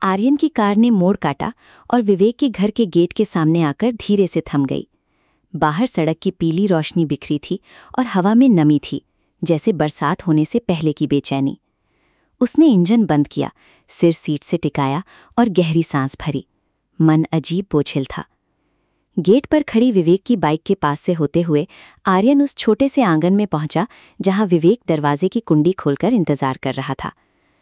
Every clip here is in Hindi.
आर्यन की कार ने मोड़ काटा और विवेक के घर के गेट के सामने आकर धीरे से थम गई। बाहर सड़क की पीली रोशनी बिखरी थी और हवा में नमी थी, जैसे बरसात होने से पहले की बेचैनी। उसने इंजन बंद किया, सिर सीट से टिकाया और गहरी सांस भरी। मन अजीब बोझिल था। गेट पर खड़ी विवेक की बाइक के पास से होते हुए आर्यन उस छोटे से आंगन में पहुंचा जहां विवेक दरवाजे की कुंडी खोलकर इंतजार कर रहा था।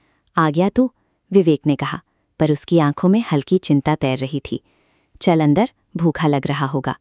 आ गया तू, विवेक ने कहा, पर उसकी आंखों में हल्की चिंता तैर रही थी। चल अंदर, भूखा लग रहा होगा।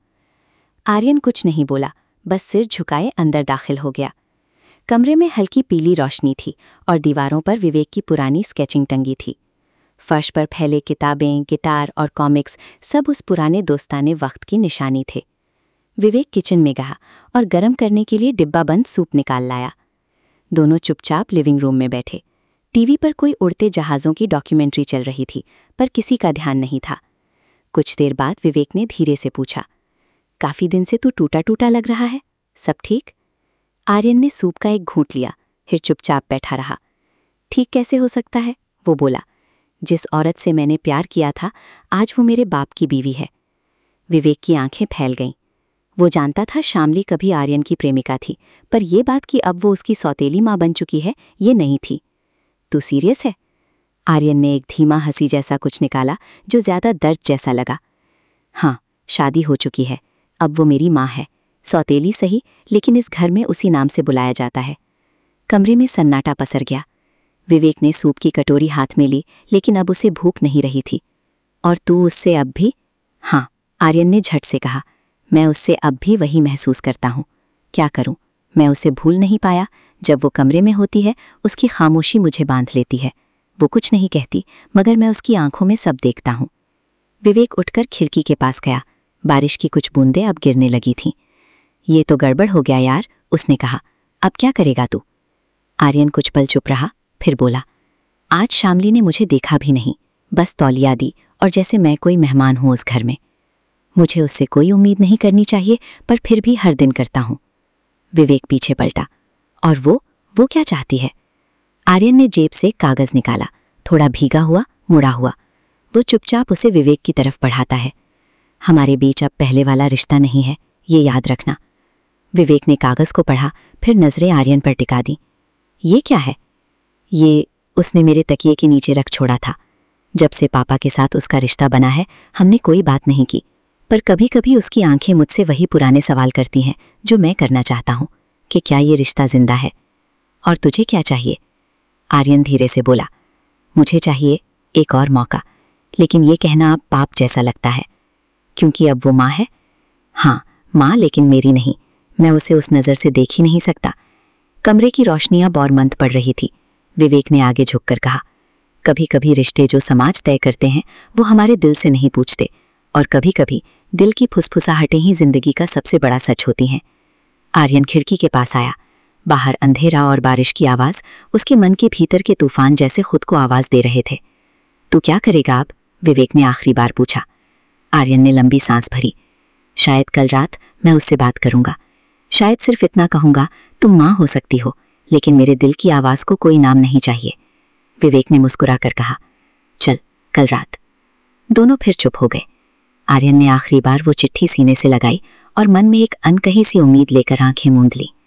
आर्यन कुछ नहीं बोला, बस सिर झुकाए अंदर दाखिल हो गया। कमरे में हल्की पीली रोशनी थी और दीवारों पर विवेक की पुरानी स्केचिंग टंगी थी। फर्श पर फैले किताबें, गिटार और कॉमिक्स सब उस पुराने दोस्ताने वक्त की निशानी थे। विवेक किचन में गया और गर्म करने के लिए डिब्बा बंद सूप निकाल लाया। दोनों चुपचाप लिविंग रूम में बैठे। टीवी पर कोई उड़ते जहाज़ों की डॉक्यूमेंट्री चल रही थी, पर किसी का ध्यान नहीं था। कुछ देर बाद विवेक ने धीरे से पूछा, काफी दिन से तू टूटा टूटा लग रहा है, सब ठीक? आर्यन ने सूप का एक घूंट लिया, फिर चुपचाप बैठा रहा। ठीक कैसे हो सकता है, वो बोला। जिस औरत से मैंने प्यार किया था, आज वो मेरे बाप की बीवी है। विवेक की आंखें फैल गईं। वो जानता था शामली कभी आर्यन की प्रेमिका थी, पर यह बात कि अब वो उसकी सौतेली माँ बन चुकी है, ये नहीं थी। तू सीरियस है? आर्यन ने एक धीमा हंसी जैसा कुछ निकाला जो ज्यादा दर्द जैसा लगा। हाँ, शादी हो चुकी है, अब वो मेरी माँ है। सौतेली सही, लेकिन इस घर में उसी नाम से बुलाया जाता है। कमरे में सन्नाटा पसर गया। विवेक ने सूप की कटोरी हाथ में ली, लेकिन अब उसे भूख नहीं रही थी। और तू उससे अब भी? हाँ, आर्यन ने झट से कहा। मैं उससे अब भी वही महसूस करता हूँ। क्या करूँ, मैं उसे भूल नहीं पाया। जब वो कमरे में होती है, उसकी खामोशी मुझे बांध लेती है। वो कुछ नहीं कहती, मगर मैं उसकी आंखों में सब देखता हूँ। विवेक उठकर खिड़की के पास गया। बारिश की कुछ बूंदें अब गिरने लगी थीं। ये तो गड़बड़ हो गया यार, उसने कहा। अब क्या करेगा तू? आर्यन कुछ पल चुप रहा, फिर बोला, आज शामली ने मुझे देखा भी नहीं, बस तौलिया दी और जैसे मैं कोई मेहमान हूं उस घर में। मुझे उससे कोई उम्मीद नहीं करनी चाहिए, पर फिर भी हर दिन करता हूं। विवेक पीछे पलटा। और वो क्या चाहती है? आर्यन ने जेब से कागज निकाला, थोड़ा भीगा हुआ, मुड़ा हुआ। वो चुपचाप उसे विवेक की तरफ बढ़ाता है। हमारे बीच अब पहले वाला रिश्ता नहीं है, ये याद रखना। विवेक ने कागज को पढ़ा, फिर नजरें आर्यन पर टिका दी। ये क्या है? ये उसने मेरे तकिए के नीचे रख छोड़ा था। जब से पापा के साथ उसका रिश्ता बना है, हमने कोई बात नहीं की, पर कभी कभी उसकी आंखें मुझसे वही पुराने सवाल करती हैं जो मैं करना चाहता हूं, कि क्या ये रिश्ता जिंदा है? और तुझे क्या चाहिए? आर्यन धीरे से बोला, मुझे चाहिए एक और मौका, लेकिन ये कहना अब पाप जैसा लगता है। क्योंकि अब वो माँ है? हाँ, माँ, लेकिन मेरी नहीं। मैं उसे उस नज़र से देख ही नहीं सकता। कमरे की रोशनियां बौरमंद पड़ रही थी। विवेक ने आगे झुककर कहा, कभी कभी रिश्ते जो समाज तय करते हैं वो हमारे दिल से नहीं पूछते, और कभी कभी दिल की फुसफुसाहटें ही जिंदगी का सबसे बड़ा सच होती हैं। आर्यन खिड़की के पास आया। बाहर अंधेरा और बारिश की आवाज़ उसके मन के भीतर के तूफान जैसे खुद को आवाज़ दे रहे थे। तू क्या करेगा अब? विवेक ने आखिरी बार पूछा। आर्यन ने लंबी सांस भरी। शायद कल रात मैं उससे बात करूंगा। शायद सिर्फ इतना कहूंगा, तुम माँ हो सकती हो, लेकिन मेरे दिल की आवाज़ को कोई नाम नहीं चाहिए। विवेक ने मुस्कुरा कर कहा, चल कल रात। दोनों फिर चुप हो गए। आर्यन ने आखिरी बार वो चिट्ठी सीने से लगाई और मन में एक अनकही सी उम्मीद लेकर आंखें मूंद ली।